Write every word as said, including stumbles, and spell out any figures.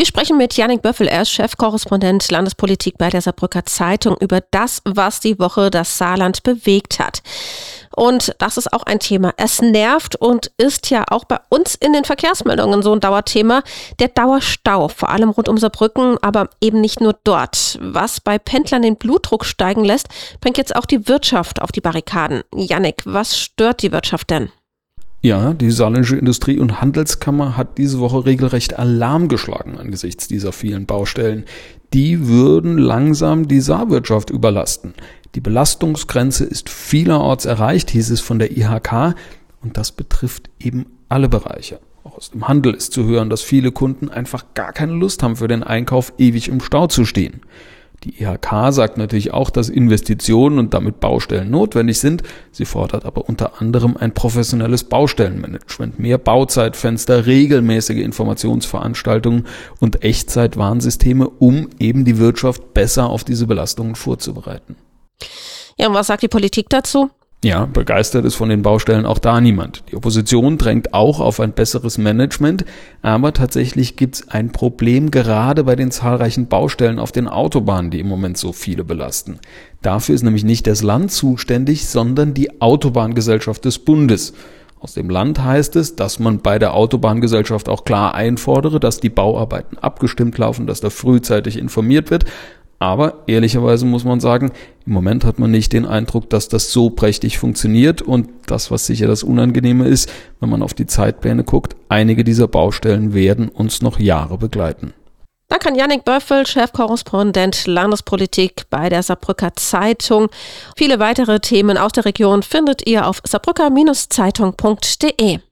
Wir sprechen mit Yannick Böffel, er ist Chefkorrespondent Landespolitik bei der Saarbrücker Zeitung, über das, was die Woche das Saarland bewegt hat. Und das ist auch ein Thema. Es nervt und ist ja auch bei uns in den Verkehrsmeldungen so ein Dauerthema. Der Dauerstau, vor allem rund um Saarbrücken, aber eben nicht nur dort. Was bei Pendlern den Blutdruck steigen lässt, bringt jetzt auch die Wirtschaft auf die Barrikaden. Yannick, was stört die Wirtschaft denn? Ja, die Saarländische Industrie- und Handelskammer hat diese Woche regelrecht Alarm geschlagen angesichts dieser vielen Baustellen. Die würden langsam die Saarwirtschaft überlasten. Die Belastungsgrenze ist vielerorts erreicht, hieß es von der I H K, und das betrifft eben alle Bereiche. Auch aus dem Handel ist zu hören, dass viele Kunden einfach gar keine Lust haben, für den Einkauf ewig im Stau zu stehen. Die I H K sagt natürlich auch, dass Investitionen und damit Baustellen notwendig sind. Sie fordert aber unter anderem ein professionelles Baustellenmanagement, mehr Bauzeitfenster, regelmäßige Informationsveranstaltungen und Echtzeitwarnsysteme, um eben die Wirtschaft besser auf diese Belastungen vorzubereiten. Ja, und was sagt die Politik dazu? Ja, begeistert ist von den Baustellen auch da niemand. Die Opposition drängt auch auf ein besseres Management, aber tatsächlich gibt's ein Problem gerade bei den zahlreichen Baustellen auf den Autobahnen, die im Moment so viele belasten. Dafür ist nämlich nicht das Land zuständig, sondern die Autobahngesellschaft des Bundes. Aus dem Land heißt es, dass man bei der Autobahngesellschaft auch klar einfordere, dass die Bauarbeiten abgestimmt laufen, dass da frühzeitig informiert wird. Aber ehrlicherweise muss man sagen, im Moment hat man nicht den Eindruck, dass das so prächtig funktioniert. Und das, was sicher das Unangenehme ist, wenn man auf die Zeitpläne guckt, einige dieser Baustellen werden uns noch Jahre begleiten. Da kann Yannick Böffel, Chefkorrespondent Landespolitik bei der Saarbrücker Zeitung. Viele weitere Themen aus der Region findet ihr auf saarbrücker Zeitung punkt de.